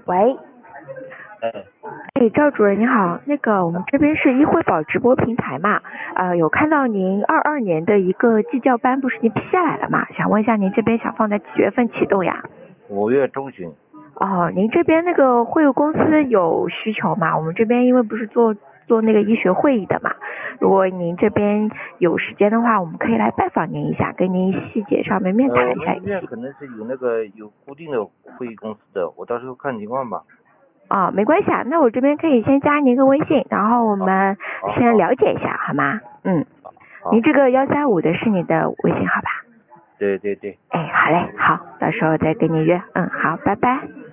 喂， 哎， 哎，赵主任你好，我们这边是医惠宝直播平台嘛，有看到您22年的一个技教班不是已经批下来了嘛？想问一下您这边想放在几月份启动呀 5月中旬。 哦，您这边会务公司有需求吗？我们这边因为不是做那个医学会议的嘛，如果您这边有时间的话，我们可以来拜访您一下，跟您细节上面面谈我一下们这边可能是有固定的会议公司的，我到时候看情况吧。 哦，没关系啊，那我这边可以先加您个微信，然后我们先了解一下，好吗？您这个135的是你的微信号吧？ 对对对。 哎，好嘞，好，到时候再跟你约。好，拜拜。